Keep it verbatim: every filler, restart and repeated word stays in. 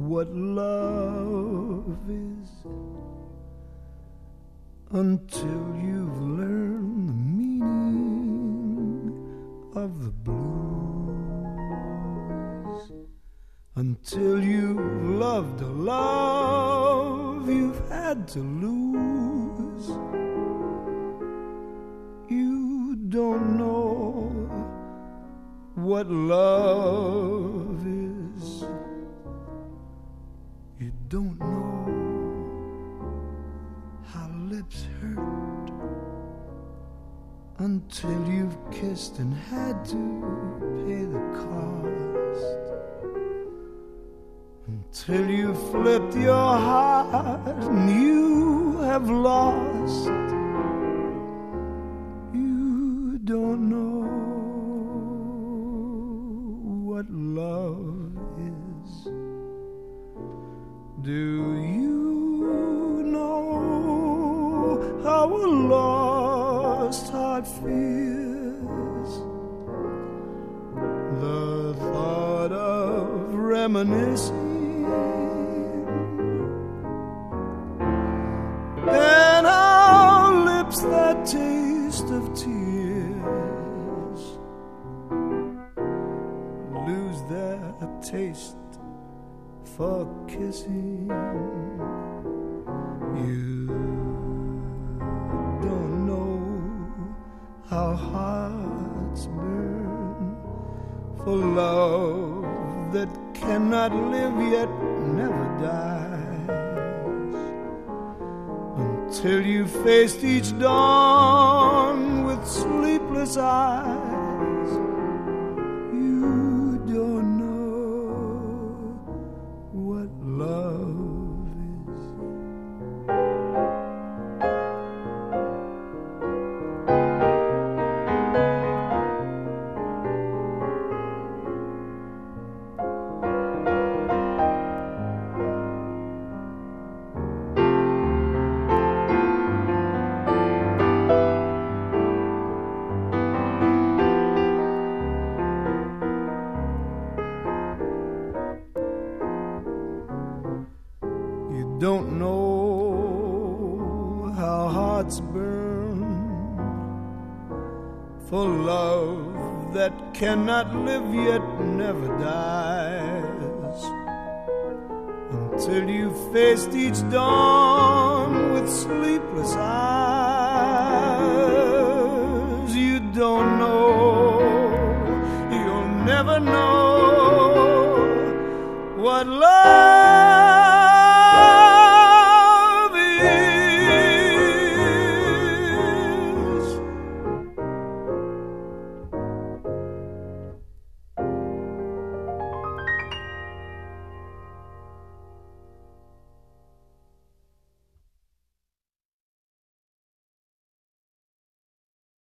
what love is until you've learned the meaning of the blues, until you've loved a love you've had to lose. You don't know what love is. You don't know how lips hurt until you've kissed and had to pay the cost, until you flipped your heart and you have lost. You don't know what love is. Do you know how a lost heart feels? The thought of reminiscing and our lips that taste of tears lose their taste for kissing. You don't know how hearts burn for love that cannot live yet never dies, until you faced each dawn with sleepless eyes. You don't know what love is. Don't know how hearts burn for love that cannot live yet never dies, until you faced each dawn with sleepless eyes. You don't know, you'll never know what love